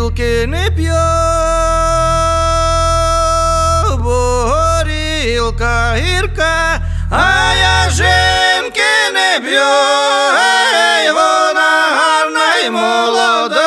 горілки не п'ю, бо горілка гірка, а я жінки не б'ю, ей, вона гарна й молода.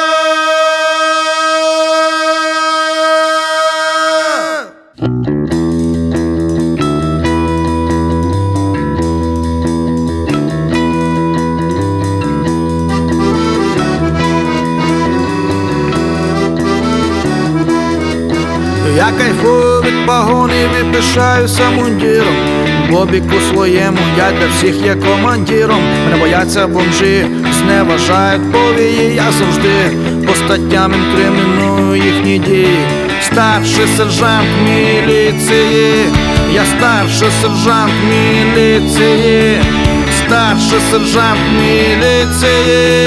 Я кайфую від погонів і пишаюся мундіром. В бобіку своєму я для всіх є командиром. Мене бояться бомжі, зневажають повії. Я завжди по статтям інкриміную їхні дії. Старший сержант міліції, я старший сержант міліції, старший сержант міліції.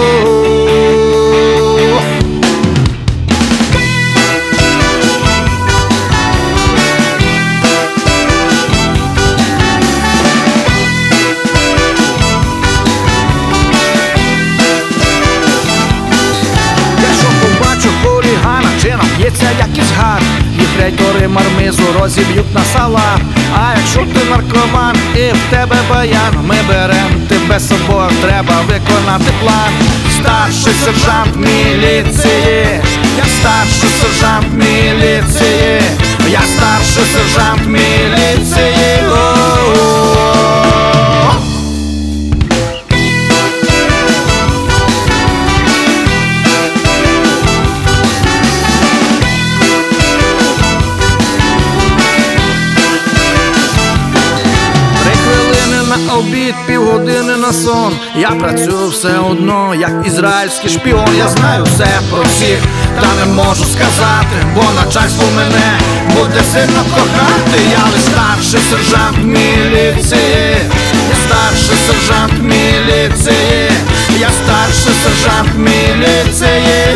П'ється якийсь гад, їх рейдери мармизу розіб'ють на салат. А якщо ти наркоман і в тебе баян, ми берем тебе з собою, треба виконати план. Старший сержант міліції, я старший сержант міліції, я старший сержант міліції. На обід, півгодини на сон. Я працюю все одно, як ізраїльський шпіон. Я знаю все про всіх, та не можу сказати, бо начальство мене буде сильно кохати. Я лиш старший сержант міліції, я старший сержант міліції, я старший сержант міліції.